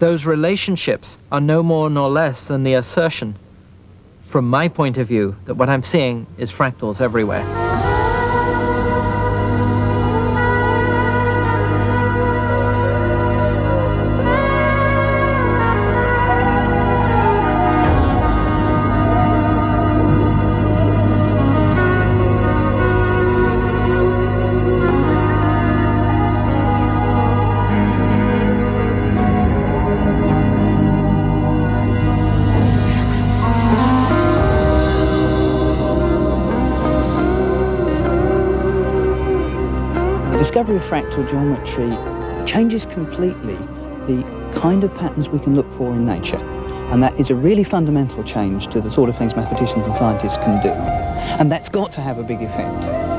Those relationships are no more nor less than the assertion, from my point of view, that what I'm seeing is fractals everywhere. The discovery of fractal geometry changes completely the kind of patterns we can look for in nature. And that is a really fundamental change to the sort of things mathematicians and scientists can do. And that's got to have a big effect.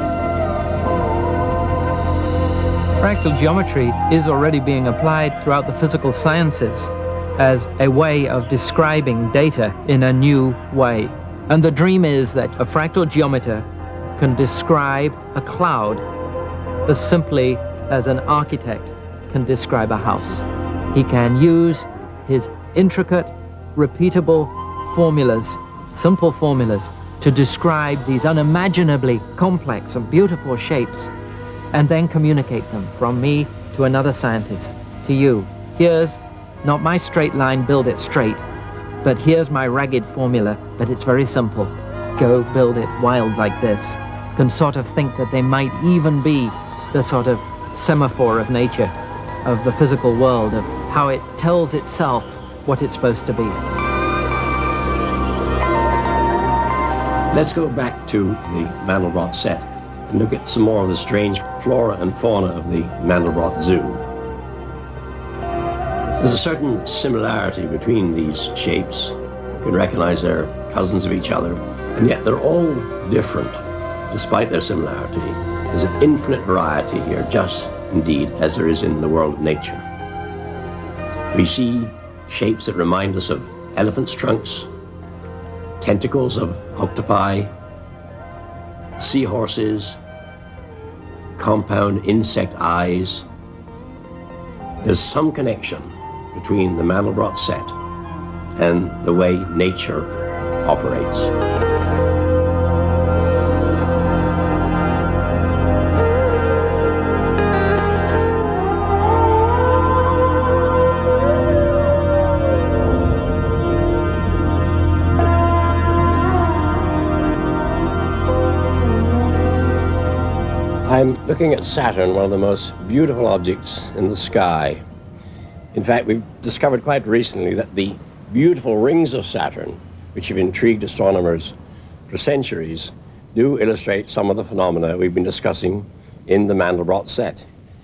Fractal geometry is already being applied throughout the physical sciences as a way of describing data in a new way. And the dream is that a fractal geometer can describe a cloud as simply as an architect can describe a house. He can use his intricate, repeatable formulas, simple formulas, to describe these unimaginably complex and beautiful shapes, and then communicate them from me to another scientist, to you. Here's not my straight line, build it straight, but here's my ragged formula, but it's very simple. Go build it wild like this. Can sort of think that they might even be the sort of semaphore of nature, of the physical world, of how it tells itself what it's supposed to be. Let's go back to the Mandelbrot set and look at some more of the strange flora and fauna of the Mandelbrot Zoo. There's a certain similarity between these shapes. You can recognize they're cousins of each other, and yet they're all different despite their similarity. There's an infinite variety here, just indeed as there is in the world of nature. We see shapes that remind us of elephants' trunks, tentacles of octopi, seahorses, compound insect eyes. There's some connection between the Mandelbrot set and the way nature operates. I'm looking at Saturn, one of the most beautiful objects in the sky. In fact, we've discovered quite recently that the beautiful rings of Saturn, which have intrigued astronomers for centuries, do illustrate some of the phenomena we've been discussing in the Mandelbrot set.